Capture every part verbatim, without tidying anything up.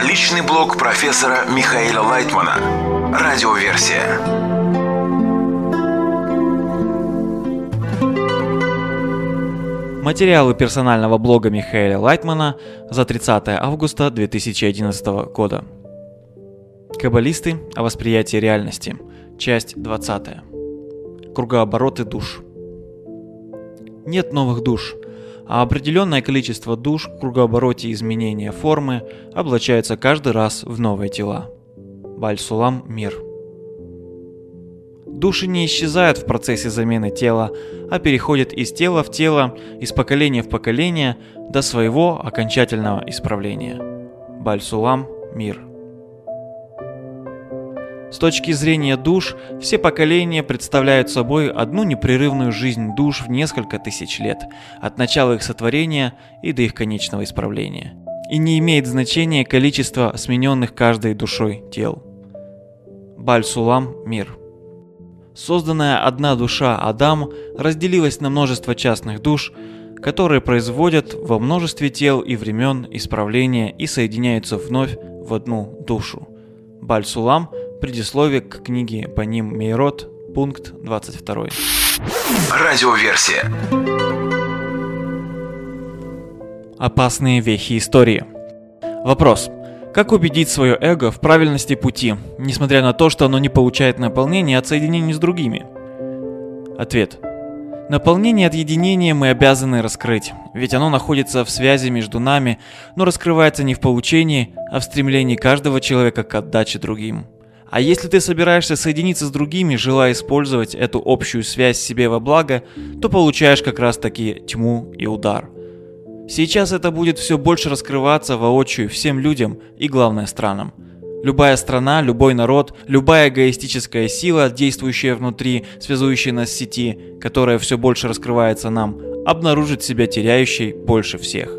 Личный блог профессора Михаила Лайтмана. Радиоверсия. Материалы персонального блога Михаила Лайтмана за тридцатое августа две тысячи одиннадцатого года. Каббалисты о восприятии реальности. Часть двадцатая. Кругообороты душ. Нет новых душ, а определенное количество душ в кругообороте изменения формы облачается каждый раз в новые тела. Баль-Сулам Мир. Души не исчезают в процессе замены тела, а переходят из тела в тело, из поколения в поколение до своего окончательного исправления. Баль-Сулам Мир. С точки зрения душ, все поколения представляют собой одну непрерывную жизнь душ в несколько тысяч лет, от начала их сотворения и до их конечного исправления. И не имеет значения количество смененных каждой душой тел. Баль-Сулам Мир. Созданная одна душа Адам разделилась на множество частных душ, которые производят во множестве тел и времен исправления и соединяются вновь в одну душу. Баль-Сулам. Предисловие к книге Баним Мейрот, пункт двадцать два. Радиоверсия. Опасные вехи истории. Вопрос. Как убедить свое эго в правильности пути, несмотря на то, что оно не получает наполнения от соединения с другими? Ответ. Наполнение от единения мы обязаны раскрыть, ведь оно находится в связи между нами, но раскрывается не в получении, а в стремлении каждого человека к отдаче другим. А если ты собираешься соединиться с другими, желая использовать эту общую связь себе во благо, то получаешь как раз таки тьму и удар. Сейчас это будет все больше раскрываться воочию всем людям и, главное, странам. Любая страна, любой народ, любая эгоистическая сила, действующая внутри, связующая нас в сети, которая все больше раскрывается нам, обнаружит себя теряющей больше всех.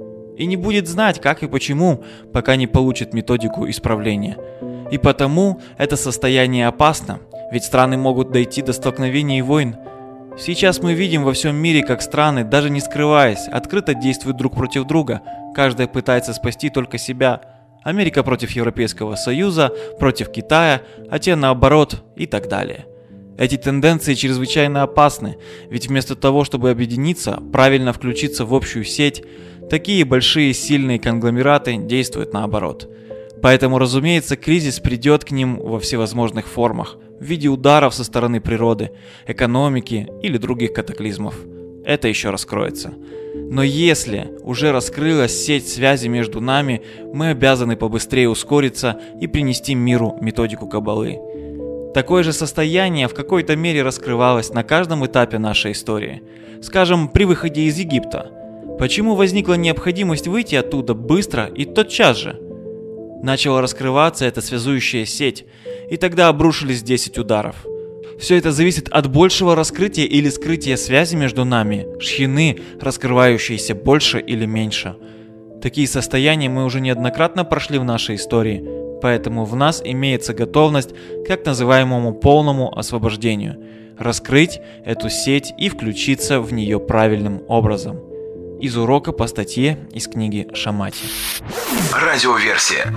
И не будет знать, как и почему, пока не получит методику исправления. И потому это состояние опасно, ведь страны могут дойти до столкновений и войн. Сейчас мы видим во всем мире, как страны, даже не скрываясь, открыто действуют друг против друга. Каждая пытается спасти только себя. Америка против Европейского Союза, против Китая, а те наоборот и так далее. Эти тенденции чрезвычайно опасны, ведь вместо того, чтобы объединиться, правильно включиться в общую сеть, такие большие сильные конгломераты действуют наоборот. Поэтому, разумеется, кризис придет к ним во всевозможных формах, в виде ударов со стороны природы, экономики или других катаклизмов. Это еще раскроется. Но если уже раскрылась сеть связи между нами, мы обязаны побыстрее ускориться и принести миру методику Каббалы. Такое же состояние в какой-то мере раскрывалось на каждом этапе нашей истории. Скажем, при выходе из Египта. Почему возникла необходимость выйти оттуда быстро и тотчас же? Начала раскрываться эта связующая сеть, и тогда обрушились десять ударов. Все это зависит от большего раскрытия или скрытия связи между нами, шхины, раскрывающиеся больше или меньше. Такие состояния мы уже неоднократно прошли в нашей истории, поэтому в нас имеется готовность к так называемому полному освобождению, раскрыть эту сеть и включиться в нее правильным образом. Из урока по статье из книги Шамати. Радиоверсия.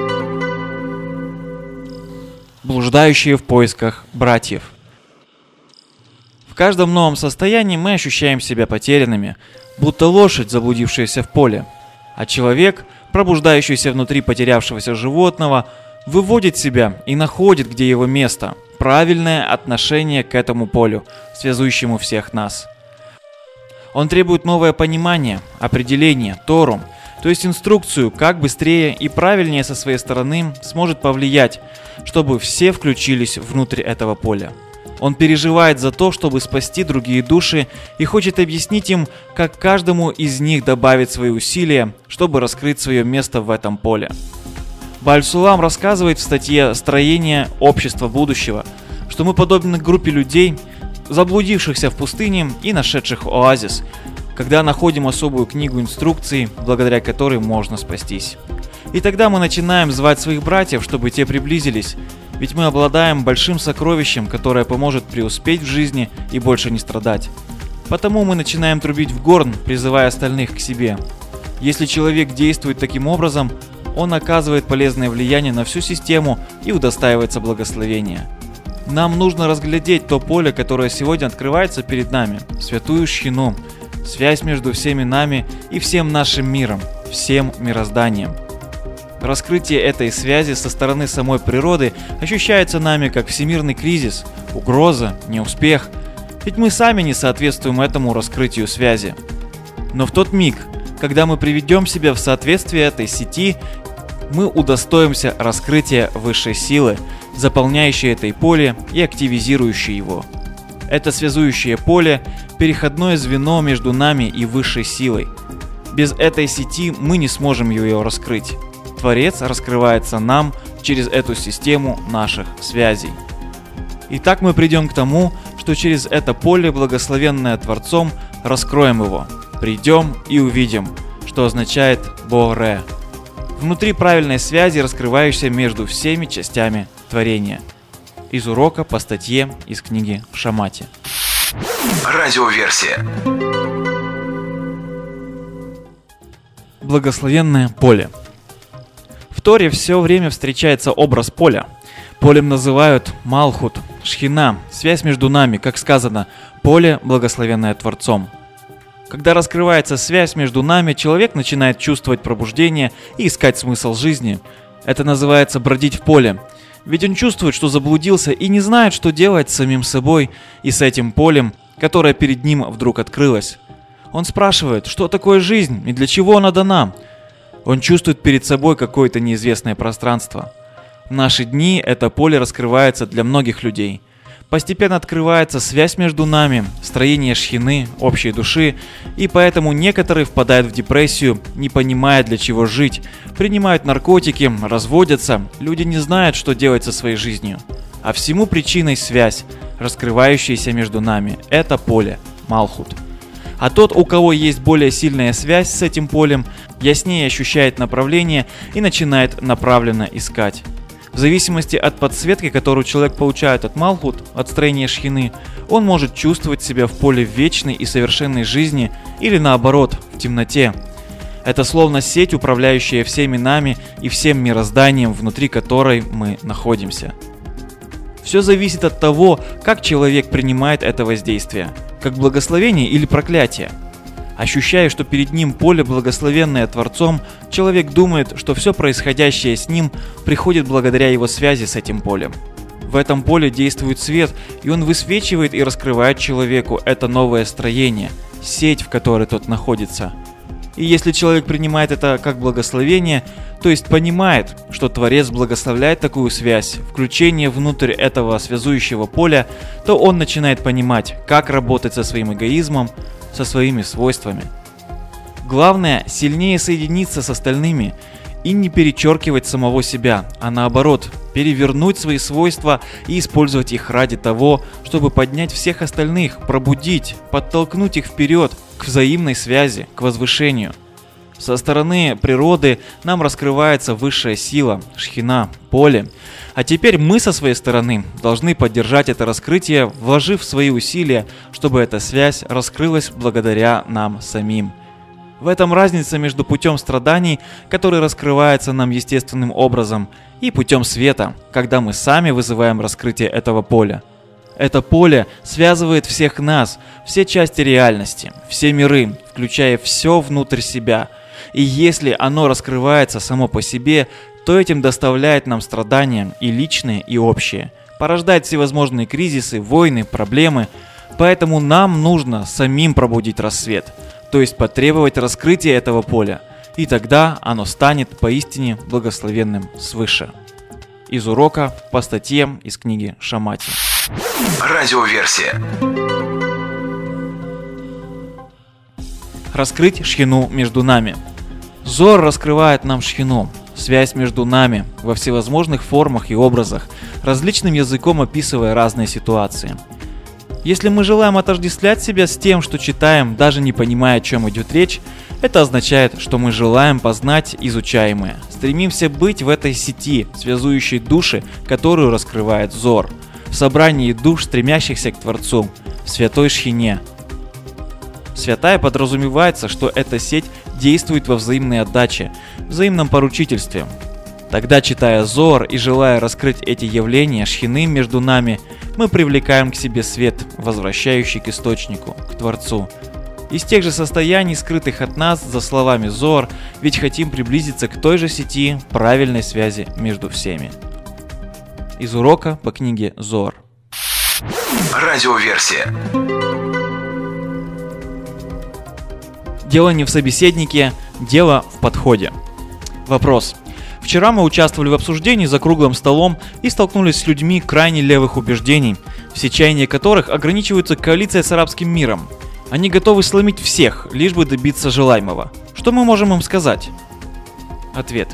Блуждающие в поисках братьев. В каждом новом состоянии мы ощущаем себя потерянными, будто лошадь, заблудившаяся в поле. А человек, пробуждающийся внутри потерявшегося животного, выводит себя и находит, где его место, правильное отношение к этому полю, связующему всех нас. Он требует новое понимание, определение, Тору, то есть инструкцию, как быстрее и правильнее со своей стороны сможет повлиять, чтобы все включились внутрь этого поля. Он переживает за то, чтобы спасти другие души и хочет объяснить им, как каждому из них добавить свои усилия, чтобы раскрыть свое место в этом поле. Баль-Сулам рассказывает в статье «Строение общества будущего», что мы подобны группе людей, заблудившихся в пустыне и нашедших оазис, когда находим особую книгу инструкций, благодаря которой можно спастись. И тогда мы начинаем звать своих братьев, чтобы те приблизились, ведь мы обладаем большим сокровищем, которое поможет преуспеть в жизни и больше не страдать. Потому мы начинаем трубить в горн, призывая остальных к себе. Если человек действует таким образом, он оказывает полезное влияние на всю систему и удостаивается благословения. Нам нужно разглядеть то поле, которое сегодня открывается перед нами, святую шхину, связь между всеми нами и всем нашим миром, всем мирозданием. Раскрытие этой связи со стороны самой природы ощущается нами как всемирный кризис, угроза, неуспех, ведь мы сами не соответствуем этому раскрытию связи. Но в тот миг, когда мы приведем себя в соответствие этой сети, мы удостоимся раскрытия высшей силы, заполняющей это поле и активизирующей его. Это связующее поле – переходное звено между нами и высшей силой. Без этой сети мы не сможем ее раскрыть. Творец раскрывается нам через эту систему наших связей. Итак, мы придем к тому, что через это поле, благословенное Творцом, раскроем его. Придем и увидим, что означает Боре. Внутри правильной связи, раскрывающейся между всеми частями творения. Из урока по статье из книги в Шамате. Радиоверсия. Благословенное поле. В Торе все время встречается образ поля. Полем называют Малхут, Шхина, связь между нами, как сказано, поле, благословенное Творцом. Когда раскрывается связь между нами, человек начинает чувствовать пробуждение и искать смысл жизни. Это называется бродить в поле. Ведь он чувствует, что заблудился и не знает, что делать с самим собой и с этим полем, которое перед ним вдруг открылось. Он спрашивает, что такое жизнь и для чего она дана. Он чувствует перед собой какое-то неизвестное пространство. В наши дни это поле раскрывается для многих людей. Постепенно открывается связь между нами, строение шхины, общей души, и поэтому некоторые впадают в депрессию, не понимая, для чего жить, принимают наркотики, разводятся, люди не знают, что делать со своей жизнью. А всему причиной связь, раскрывающаяся между нами, это поле, Малхут. А тот, у кого есть более сильная связь с этим полем, яснее ощущает направление и начинает направленно искать. В зависимости от подсветки, которую человек получает от Малхут, от строения шхины, он может чувствовать себя в поле вечной и совершенной жизни или наоборот, в темноте. Это словно сеть, управляющая всеми нами и всем мирозданием, внутри которой мы находимся. Все зависит от того, как человек принимает это воздействие, как благословение или проклятие. Ощущая, что перед ним поле, благословенное Творцом, человек думает, что все происходящее с ним приходит благодаря его связи с этим полем. В этом поле действует свет, и он высвечивает и раскрывает человеку это новое строение, сеть, в которой тот находится. И если человек принимает это как благословение, то есть понимает, что Творец благословляет такую связь, включение внутрь этого связующего поля, то он начинает понимать, как работать со своим эгоизмом, со своими свойствами. Главное, сильнее соединиться с остальными и не перечеркивать самого себя, а наоборот, перевернуть свои свойства и использовать их ради того, чтобы поднять всех остальных, пробудить, подтолкнуть их вперед, к взаимной связи, к возвышению. Со стороны природы нам раскрывается высшая сила, шхина, поле. А теперь мы со своей стороны должны поддержать это раскрытие, вложив свои усилия, чтобы эта связь раскрылась благодаря нам самим. В этом разница между путем страданий, который раскрывается нам естественным образом, и путем света, когда мы сами вызываем раскрытие этого поля. Это поле связывает всех нас, все части реальности, все миры, включая все внутрь себя. И если оно раскрывается само по себе, то этим доставляет нам страдания и личные, и общие, порождает всевозможные кризисы, войны, проблемы. Поэтому нам нужно самим пробудить рассвет, то есть потребовать раскрытия этого поля, и тогда оно станет поистине благословенным свыше. Из урока по статье из книги Шамати. Радиоверсия. Раскрыть шхину между нами. Зор раскрывает нам шхину, связь между нами во всевозможных формах и образах, различным языком описывая разные ситуации. Если мы желаем отождествлять себя с тем, что читаем, даже не понимая, о чем идет речь, это означает, что мы желаем познать изучаемое, стремимся быть в этой сети, связующей души, которую раскрывает Зор, в собрании душ, стремящихся к Творцу, в святой шхине. Святая подразумевается, что эта сеть действует во взаимной отдаче, взаимном поручительстве. Тогда, читая Зоар и желая раскрыть эти явления шхины между нами, мы привлекаем к себе свет, возвращающий к источнику, к Творцу. Из тех же состояний, скрытых от нас за словами Зоар, ведь хотим приблизиться к той же сети правильной связи между всеми. Из урока по книге Зоар. Радиоверсия. Дело не в собеседнике, дело в подходе. Вопрос. Вчера мы участвовали в обсуждении за круглым столом и столкнулись с людьми крайне левых убеждений, все чаяния которых ограничиваются коалицией с арабским миром. Они готовы сломить всех, лишь бы добиться желаемого. Что мы можем им сказать? Ответ.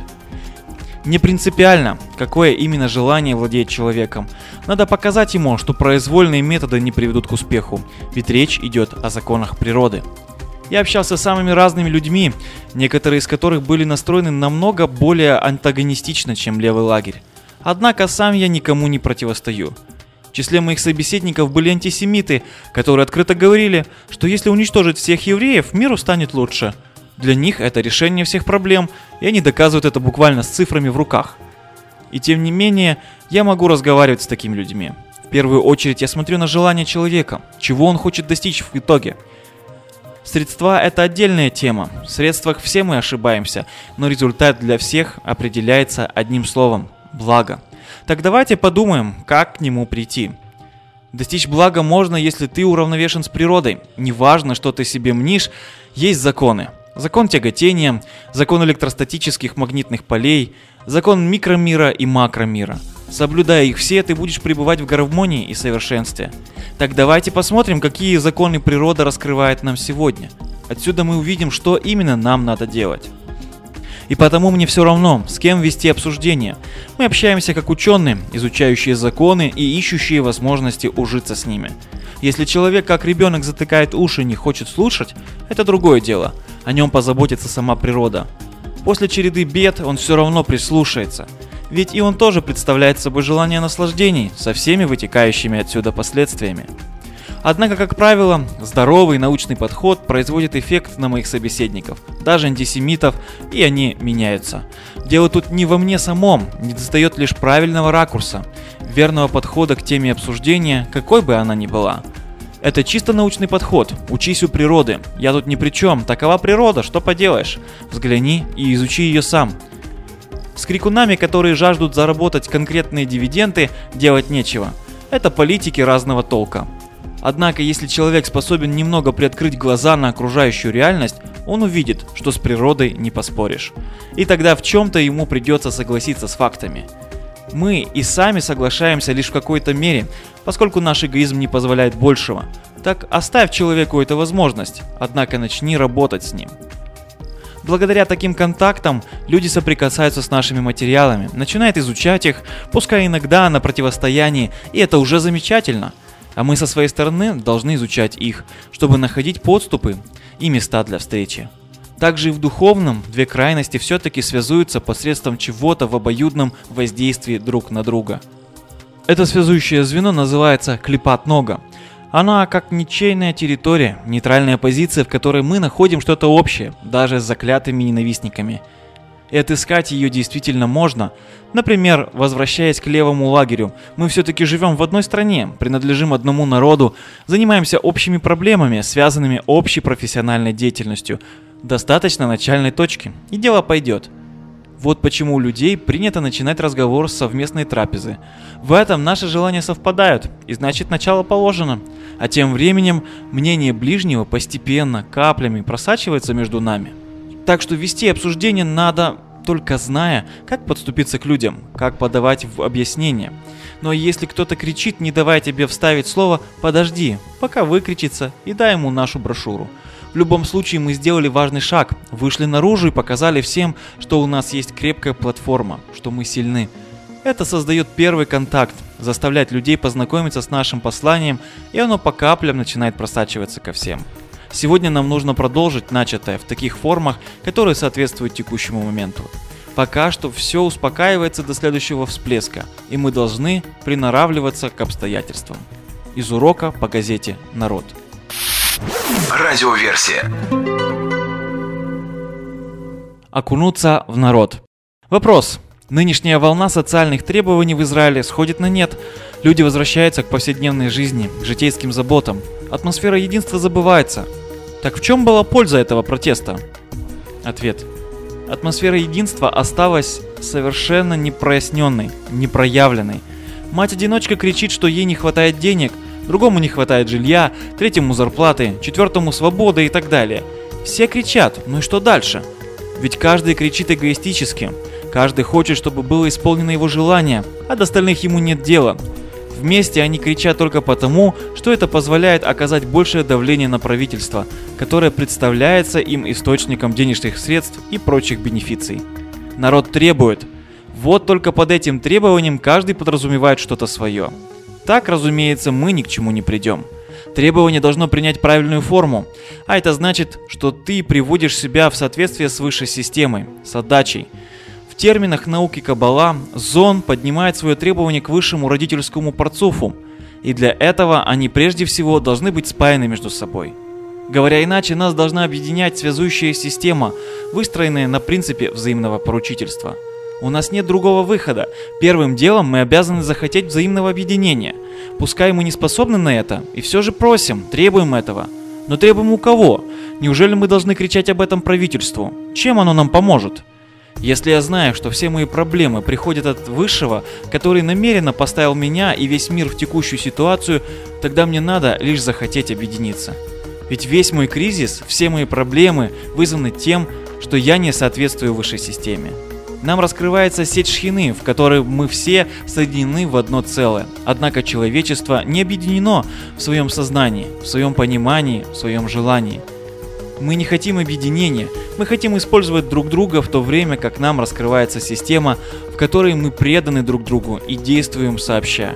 Не принципиально, какое именно желание владеет человеком. Надо показать ему, что произвольные методы не приведут к успеху, ведь речь идет о законах природы. Я общался с самыми разными людьми, некоторые из которых были настроены намного более антагонистично, чем левый лагерь. Однако сам я никому не противостою. В числе моих собеседников были антисемиты, которые открыто говорили, что если уничтожить всех евреев, миру станет лучше. Для них это решение всех проблем, и они доказывают это буквально с цифрами в руках. И тем не менее, я могу разговаривать с такими людьми. В первую очередь я смотрю на желание человека, чего он хочет достичь в итоге. Средства – это отдельная тема. В средствах все мы ошибаемся, но результат для всех определяется одним словом – благо. Так давайте подумаем, как к нему прийти. Достичь блага можно, если ты уравновешен с природой. Неважно, что ты себе мнишь, есть законы. Закон тяготения, закон электростатических магнитных полей, закон микромира и макромира. Соблюдая их все, ты будешь пребывать в гармонии и совершенстве. Так давайте посмотрим, какие законы природа раскрывает нам сегодня. Отсюда мы увидим, что именно нам надо делать. И потому мне все равно, с кем вести обсуждение. Мы общаемся как ученые, изучающие законы и ищущие возможности ужиться с ними. Если человек, как ребенок, затыкает уши и не хочет слушать, это другое дело. О нем позаботится сама природа. После череды бед он все равно прислушается. Ведь и он тоже представляет собой желание наслаждений со всеми вытекающими отсюда последствиями. Однако, как правило, здоровый научный подход производит эффект на моих собеседников, даже антисемитов, и они меняются. Дело тут не во мне самом, недостает лишь правильного ракурса, верного подхода к теме обсуждения, какой бы она ни была. Это чисто научный подход, учись у природы, я тут ни при чем, такова природа, что поделаешь, взгляни и изучи ее сам. С крикунами, которые жаждут заработать конкретные дивиденды, делать нечего. Это политики разного толка. Однако, если человек способен немного приоткрыть глаза на окружающую реальность, он увидит, что с природой не поспоришь. И тогда в чем-то ему придется согласиться с фактами. Мы и сами соглашаемся лишь в какой-то мере, поскольку наш эгоизм не позволяет большего. Так оставь человеку эту возможность, однако начни работать с ним. Благодаря таким контактам люди соприкасаются с нашими материалами, начинают изучать их, пускай иногда на противостоянии, и это уже замечательно. А мы со своей стороны должны изучать их, чтобы находить подступы и места для встречи. Также и в духовном две крайности все-таки связуются посредством чего-то в обоюдном воздействии друг на друга. Это связующее звено называется клипат нога. Она как ничейная территория, нейтральная позиция, в которой мы находим что-то общее, даже с заклятыми ненавистниками. И отыскать ее действительно можно. Например, возвращаясь к левому лагерю, мы все-таки живем в одной стране, принадлежим одному народу, занимаемся общими проблемами, связанными общей профессиональной деятельностью. Достаточно начальной точки, и дело пойдет. Вот почему у людей принято начинать разговор с совместной трапезы. В этом наши желания совпадают, и значит начало положено. А тем временем мнение ближнего постепенно, каплями просачивается между нами. Так что вести обсуждение надо, только зная, как подступиться к людям, как подавать в объяснение. Но если кто-то кричит, не давая тебе вставить слово, подожди, пока выкричится, и дай ему нашу брошюру. В любом случае мы сделали важный шаг, вышли наружу и показали всем, что у нас есть крепкая платформа, что мы сильны. Это создает первый контакт, заставляет людей познакомиться с нашим посланием, и оно по каплям начинает просачиваться ко всем. Сегодня нам нужно продолжить начатое в таких формах, которые соответствуют текущему моменту. Пока что все успокаивается до следующего всплеска, и мы должны приноравливаться к обстоятельствам. Из урока по газете «Народ». Радиоверсия. Окунуться в народ. Вопрос. Нынешняя волна социальных требований в Израиле сходит на нет. Люди возвращаются к повседневной жизни, к житейским заботам. Атмосфера единства забывается. Так в чем была польза этого протеста? Ответ. Атмосфера единства осталась совершенно непроясненной, непроявленной. Мать-одиночка кричит, что ей не хватает денег, другому не хватает жилья, третьему зарплаты, четвертому свободы и так далее. Все кричат, ну и что дальше? Ведь каждый кричит эгоистически. Каждый хочет, чтобы было исполнено его желание, а до остальных ему нет дела. Вместе они кричат только потому, что это позволяет оказать большее давление на правительство, которое представляется им источником денежных средств и прочих бенефиций. Народ требует. Вот только под этим требованием каждый подразумевает что-то свое. Так, разумеется, мы ни к чему не придем. Требование должно принять правильную форму, а это значит, что ты приводишь себя в соответствие с высшей системой, с отдачей. В терминах науки Каббала Зон поднимает свое требование к высшему родительскому парцуфу, и для этого они прежде всего должны быть спаяны между собой. Говоря иначе, нас должна объединять связующая система, выстроенная на принципе взаимного поручительства. У нас нет другого выхода. Первым делом мы обязаны захотеть взаимного объединения. Пускай мы не способны на это, и все же просим, требуем этого. Но требуем у кого? Неужели мы должны кричать об этом правительству? Чем оно нам поможет? Если я знаю, что все мои проблемы приходят от Высшего, который намеренно поставил меня и весь мир в текущую ситуацию, тогда мне надо лишь захотеть объединиться. Ведь весь мой кризис, все мои проблемы вызваны тем, что я не соответствую высшей системе. Нам раскрывается сеть шхины, в которой мы все соединены в одно целое. Однако человечество не объединено в своем сознании, в своем понимании, в своем желании. Мы не хотим объединения, мы хотим использовать друг друга в то время, как нам раскрывается система, в которой мы преданы друг другу и действуем сообща.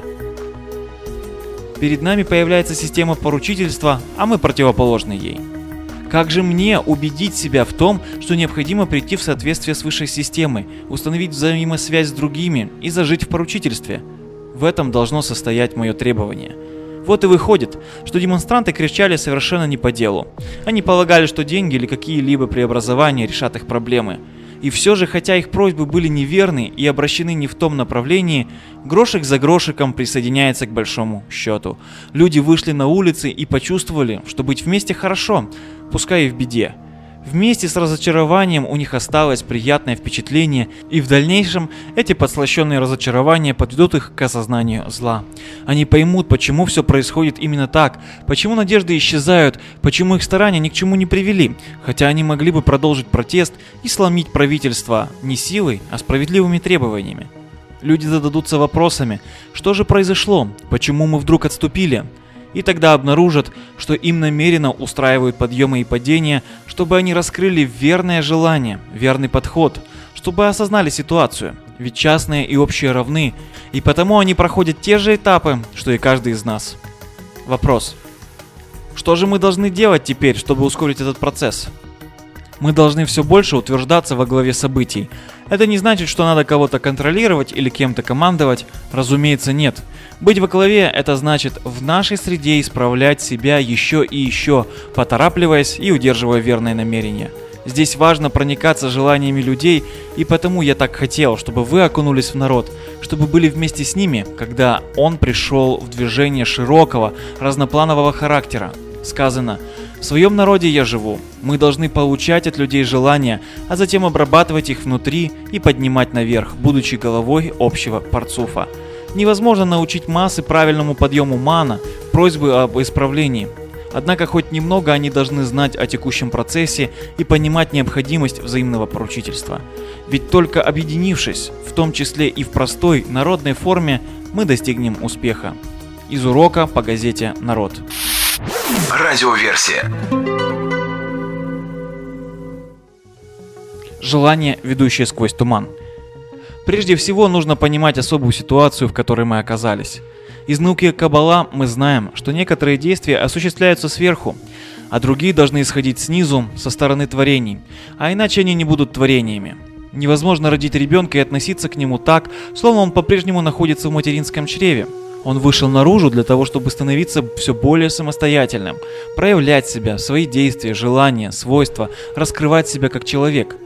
Перед нами появляется система поручительства, а мы противоположны ей. Как же мне убедить себя в том, что необходимо прийти в соответствие с высшей системой, установить взаимосвязь с другими и зажить в поручительстве? В этом должно состоять мое требование. Вот и выходит, что демонстранты кричали совершенно не по делу. Они полагали, что деньги или какие-либо преобразования решат их проблемы. И все же, хотя их просьбы были неверны и обращены не в том направлении, грошек за грошиком присоединяется к большому счету. Люди вышли на улицы и почувствовали, что быть вместе хорошо, пускай и в беде. Вместе с разочарованием у них осталось приятное впечатление, и в дальнейшем эти подслащенные разочарования подведут их к осознанию зла. Они поймут, почему все происходит именно так, почему надежды исчезают, почему их старания ни к чему не привели, хотя они могли бы продолжить протест и сломить правительство не силой, а справедливыми требованиями. Люди зададутся вопросами, что же произошло, почему мы вдруг отступили? И тогда обнаружат, что им намеренно устраивают подъемы и падения, чтобы они раскрыли верное желание, верный подход, чтобы осознали ситуацию, ведь частные и общие равны, и потому они проходят те же этапы, что и каждый из нас. Вопрос. Что же мы должны делать теперь, чтобы ускорить этот процесс? Мы должны все больше утверждаться во главе событий. Это не значит, что надо кого-то контролировать или кем-то командовать. Разумеется, нет. Быть во главе – это значит в нашей среде исправлять себя еще и еще, поторапливаясь и удерживая верное намерение. Здесь важно проникаться желаниями людей, и потому я так хотел, чтобы вы окунулись в народ, чтобы были вместе с ними, когда он пришел в движение широкого, разнопланового характера. Сказано: «В своем народе я живу». Мы должны получать от людей желания, а затем обрабатывать их внутри и поднимать наверх, будучи головой общего парцуфа. Невозможно научить массы правильному подъему мана, просьбы об исправлении. Однако хоть немного они должны знать о текущем процессе и понимать необходимость взаимного поручительства. Ведь только объединившись, в том числе и в простой народной форме, мы достигнем успеха. Из урока по газете «Народ». Радиоверсия. Желание, ведущее сквозь туман. Прежде всего нужно понимать особую ситуацию, в которой мы оказались. Из науки Каббала мы знаем, что некоторые действия осуществляются сверху, а другие должны исходить снизу, со стороны творений, а иначе они не будут творениями. Невозможно родить ребенка и относиться к нему так, словно он по-прежнему находится в материнском чреве. Он вышел наружу для того, чтобы становиться все более самостоятельным, проявлять себя, свои действия, желания, свойства, раскрывать себя как человек.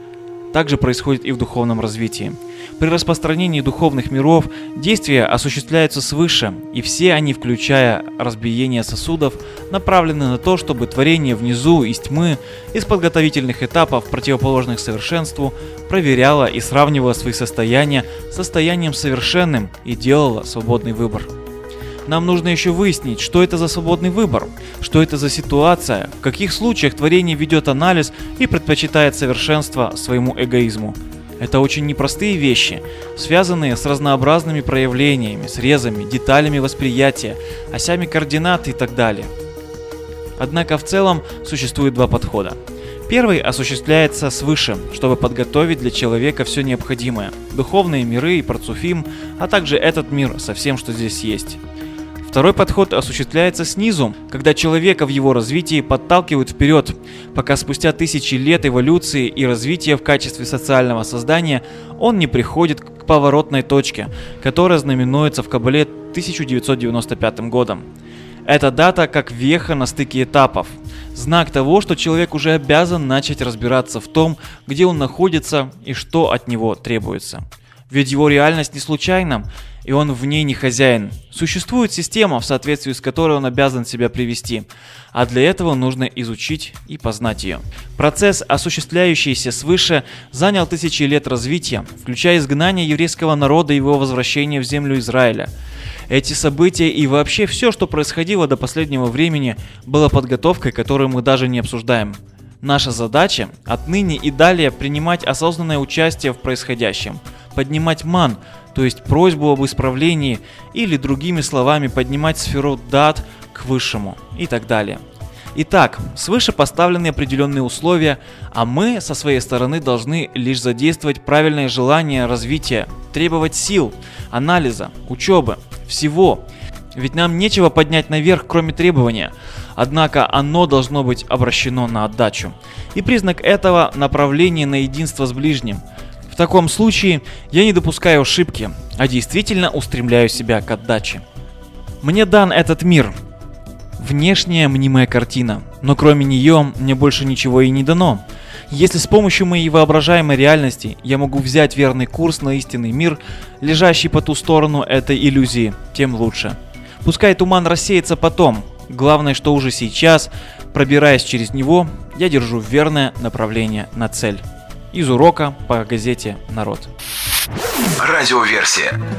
также происходит и в духовном развитии. При распространении духовных миров действия осуществляются свыше, и все они, включая разбиение сосудов, направлены на то, чтобы творение внизу из тьмы, из подготовительных этапов, противоположных совершенству, проверяло и сравнивало свои состояния с состоянием совершенным и делало свободный выбор. Нам нужно еще выяснить, что это за свободный выбор, что это за ситуация, в каких случаях творение ведет анализ и предпочитает совершенство своему эгоизму. Это очень непростые вещи, связанные с разнообразными проявлениями, срезами, деталями восприятия, осями координат и так далее. Однако в целом существует два подхода. Первый осуществляется свыше, чтобы подготовить для человека все необходимое – духовные миры и парцуфим, а также этот мир со всем, что здесь есть. Второй подход осуществляется снизу, когда человека в его развитии подталкивают вперед, пока спустя тысячи лет эволюции и развития в качестве социального создания он не приходит к поворотной точке, которая знаменуется в Кабале тысяча девятьсот девяносто пятым годом. Эта дата как веха на стыке этапов, знак того, что человек уже обязан начать разбираться в том, где он находится и что от него требуется. Ведь его реальность не случайна, и он в ней не хозяин. Существует система, в соответствии с которой он обязан себя привести, а для этого нужно изучить и познать ее. Процесс, осуществляющийся свыше, занял тысячи лет развития, включая изгнание еврейского народа и его возвращение в землю Израиля. Эти события и вообще все, что происходило до последнего времени, было подготовкой, которую мы даже не обсуждаем. Наша задача отныне и далее принимать осознанное участие в происходящем, поднимать ман, то есть просьбу об исправлении, или другими словами поднимать сферу дат к высшему и так далее. Итак, свыше поставлены определенные условия, а мы со своей стороны должны лишь задействовать правильное желание развития, требовать сил, анализа, учебы, всего. Ведь нам нечего поднять наверх, кроме требования. Однако оно должно быть обращено на отдачу. И признак этого – направление на единство с ближним. В таком случае я не допускаю ошибки, а действительно устремляю себя к отдаче. Мне дан этот мир. Внешняя мнимая картина, но кроме нее мне больше ничего и не дано. Если с помощью моей воображаемой реальности я могу взять верный курс на истинный мир, лежащий по ту сторону этой иллюзии, тем лучше. Пускай туман рассеется потом, главное, что уже сейчас, пробираясь через него, я держу верное направление на цель. Из урока по газете «Народ». Радиоверсия.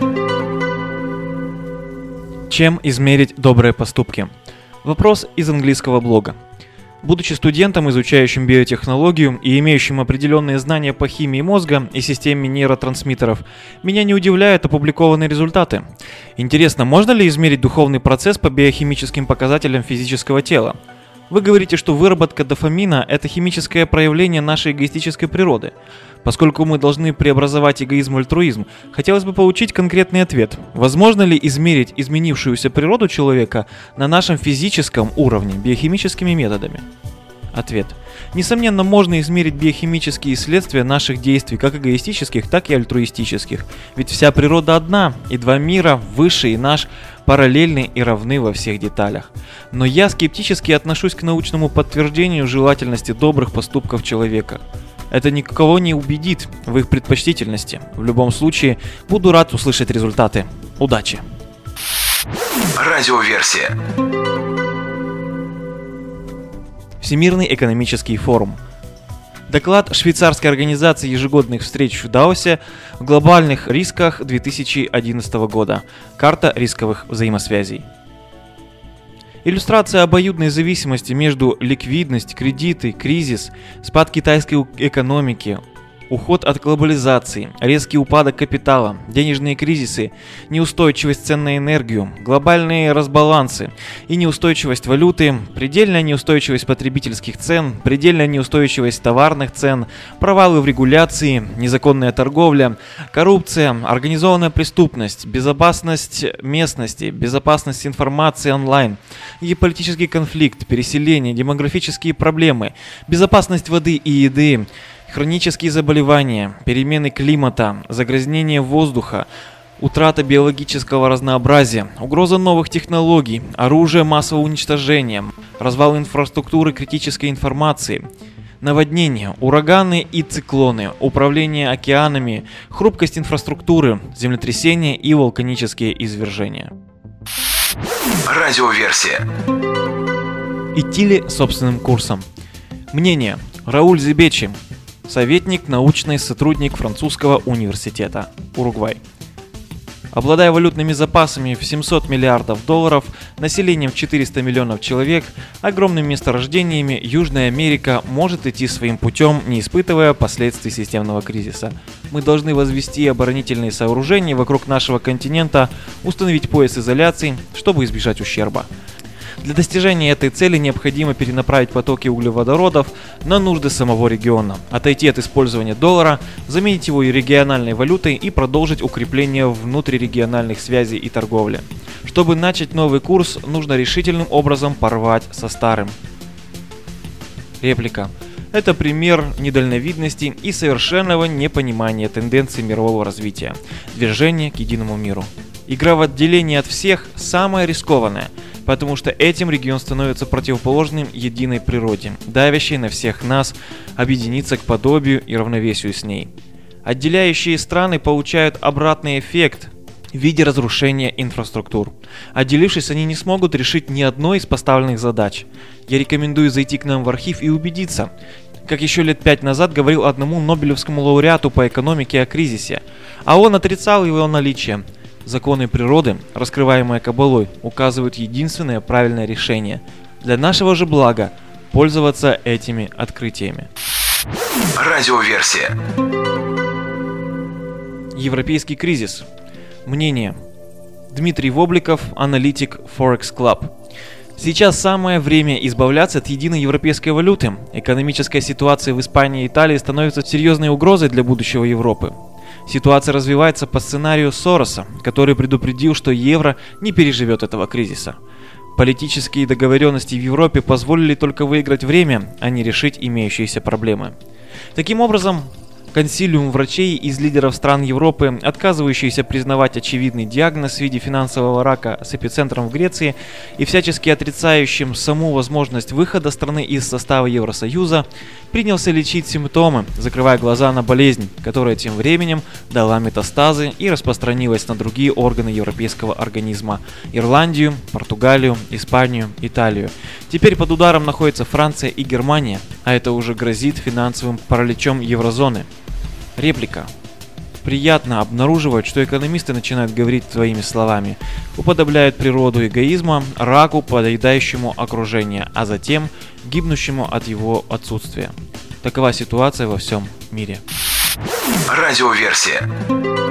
Чем измерить добрые поступки? Вопрос из английского блога. Будучи студентом, изучающим биотехнологию и имеющим определенные знания по химии мозга и системе нейротрансмиттеров, меня не удивляют опубликованные результаты. Интересно, можно ли измерить духовный процесс по биохимическим показателям физического тела? Вы говорите, что выработка дофамина – это химическое проявление нашей эгоистической природы. Поскольку мы должны преобразовать эгоизм в альтруизм, хотелось бы получить конкретный ответ. Возможно ли измерить изменившуюся природу человека на нашем физическом уровне биохимическими методами? Ответ. Несомненно, можно измерить биохимические следствия наших действий, как эгоистических, так и альтруистических. Ведь вся природа одна, и два мира, высший и наш, параллельны и равны во всех деталях. Но я скептически отношусь к научному подтверждению желательности добрых поступков человека. Это никого не убедит в их предпочтительности. В любом случае, буду рад услышать результаты. Удачи! Радиоверсия. Всемирный экономический форум. Доклад швейцарской организации ежегодных встреч в Даосе в глобальных рисках две тысячи одиннадцатого года. Карта рисковых взаимосвязей. Иллюстрация обоюдной зависимости между ликвидность, кредиты, кризис, спад китайской экономики, уход от глобализации, резкий упадок капитала, денежные кризисы, неустойчивость цен на энергию, глобальные разбалансы и неустойчивость валюты, предельная неустойчивость потребительских цен, предельная неустойчивость товарных цен, провалы в регуляции, незаконная торговля, коррупция, организованная преступность, безопасность местности, безопасность информации онлайн, геополитический конфликт, переселение, демографические проблемы, безопасность воды и еды, хронические заболевания, перемены климата, загрязнение воздуха, утрата биологического разнообразия, угроза новых технологий, оружие массового уничтожения, развал инфраструктуры критической информации, Наводнения, ураганы и циклоны, управление океанами, хрупкость инфраструктуры, землетрясения и вулканические извержения. Радиоверсия. Идти ли собственным курсом? Мнение. Рауль Зебечи, советник, научный сотрудник французского университета, Уругвай. Обладая валютными запасами в семьсот миллиардов долларов, населением в четыреста миллионов человек, огромными месторождениями, Южная Америка может идти своим путем, не испытывая последствий системного кризиса. Мы должны возвести оборонительные сооружения вокруг нашего континента, установить пояс изоляции, чтобы избежать ущерба. Для достижения этой цели необходимо перенаправить потоки углеводородов на нужды самого региона, отойти от использования доллара, заменить его региональной валютой и продолжить укрепление внутрирегиональных связей и торговли. Чтобы начать новый курс, нужно решительным образом порвать со старым. Реплика. Это пример недальновидности и совершенного непонимания тенденций мирового развития, движения к единому миру. Игра в отделении от всех самая рискованная, потому что этим регион становится противоположным единой природе, давящей на всех нас объединиться к подобию и равновесию с ней. Отделяющие страны получают обратный эффект в виде разрушения инфраструктур. Отделившись, они не смогут решить ни одной из поставленных задач. Я рекомендую зайти к нам в архив и убедиться, как еще лет пять назад говорил одному Нобелевскому лауреату по экономике о кризисе, а он отрицал его наличие. Законы природы, раскрываемые Каббалой, указывают единственное правильное решение. Для нашего же блага пользоваться этими открытиями. Радиоверсия. Европейский кризис. Мнение. Дмитрий Вобликов, аналитик Forex Club. Сейчас самое время избавляться от единой европейской валюты. Экономическая ситуация в Испании и Италии становится серьезной угрозой для будущего Европы. Ситуация развивается по сценарию Сороса, который предупредил, что евро не переживет этого кризиса. Политические договоренности в Европе позволили только выиграть время, а не решить имеющиеся проблемы. Таким образом, консилиум врачей из лидеров стран Европы, отказывающиеся признавать очевидный диагноз в виде финансового рака с эпицентром в Греции и всячески отрицающим саму возможность выхода страны из состава Евросоюза, принялся лечить симптомы, закрывая глаза на болезнь, которая тем временем дала метастазы и распространилась на другие органы европейского организма – Ирландию, Португалию, Испанию, Италию. Теперь под ударом находятся Франция и Германия, а это уже грозит финансовым параличом еврозоны. Реплика. Приятно обнаруживать, что экономисты начинают говорить своими словами, уподобляют природу эгоизма раку, подъедающему окружение, а затем гибнущему от его отсутствия. Такова ситуация во всем мире. Радиоверсия.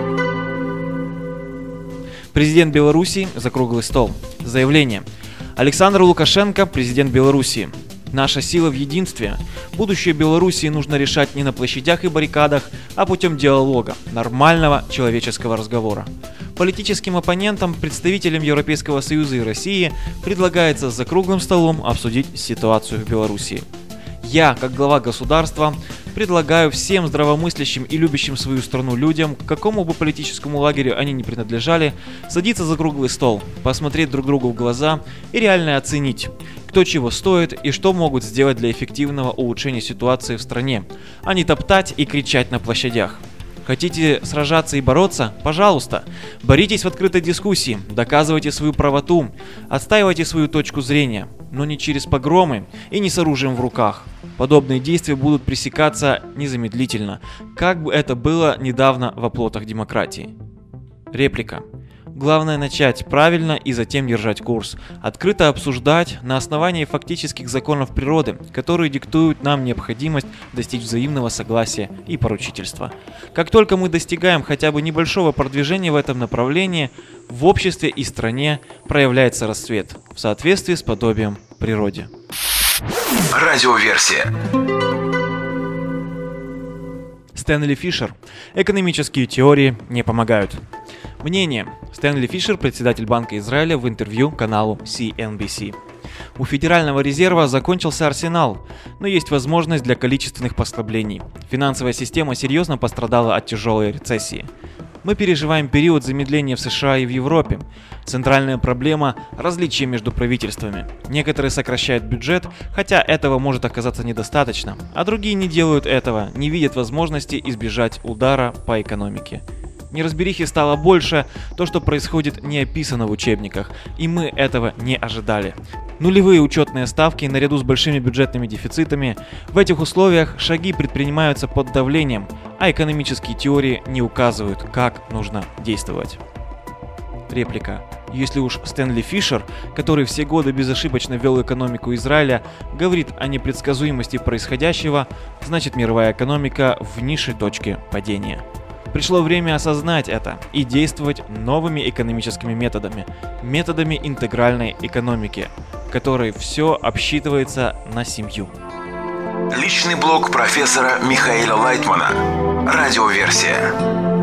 Президент Белоруссии за круглый стол. Заявление. Александр Лукашенко, президент Белоруссии. Наша сила в единстве. Будущее Белоруссии нужно решать не на площадях и баррикадах, а путем диалога, нормального человеческого разговора. Политическим оппонентам, представителям Европейского Союза и России предлагается за круглым столом обсудить ситуацию в Белоруссии. Я, как глава государства, предлагаю всем здравомыслящим и любящим свою страну людям, к какому бы политическому лагерю они ни принадлежали, садиться за круглый стол, посмотреть друг другу в глаза и реально оценить, кто чего стоит и что могут сделать для эффективного улучшения ситуации в стране, а не топтать и кричать на площадях. Хотите сражаться и бороться? Пожалуйста, боритесь в открытой дискуссии, доказывайте свою правоту, отстаивайте свою точку зрения, но не через погромы и не с оружием в руках. Подобные действия будут пресекаться незамедлительно, как бы это было недавно в оплотах демократии. Реплика. Главное начать правильно и затем держать курс. Открыто обсуждать на основании фактических законов природы, которые диктуют нам необходимость достичь взаимного согласия и поручительства. Как только мы достигаем хотя бы небольшого продвижения в этом направлении, в обществе и стране проявляется расцвет в соответствии с подобием природе. Радиоверсия. Стэнли Фишер. Экономические теории не помогают. Мнение. Стэнли Фишер, председатель Банка Израиля, в интервью каналу си эн би си. У Федерального резерва закончился арсенал, но есть возможность для количественных послаблений. Финансовая система серьезно пострадала от тяжелой рецессии. Мы переживаем период замедления в США и в Европе. Центральная проблема – различия между правительствами. Некоторые сокращают бюджет, хотя этого может оказаться недостаточно, а другие не делают этого, не видят возможности избежать удара по экономике. Неразберихи стало больше, то, что происходит, не описано в учебниках, и мы этого не ожидали. Нулевые учетные ставки наряду с большими бюджетными дефицитами. В этих условиях шаги предпринимаются под давлением, а экономические теории не указывают, как нужно действовать. Реплика. Если уж Стэнли Фишер, который все годы безошибочно вел экономику Израиля, говорит о непредсказуемости происходящего, значит мировая экономика в низшей точке падения. Пришло время осознать это и действовать новыми экономическими методами, методами интегральной экономики, в которой все обсчитывается на семью. Личный блог профессора Михаила Лайтмана. Радиоверсия.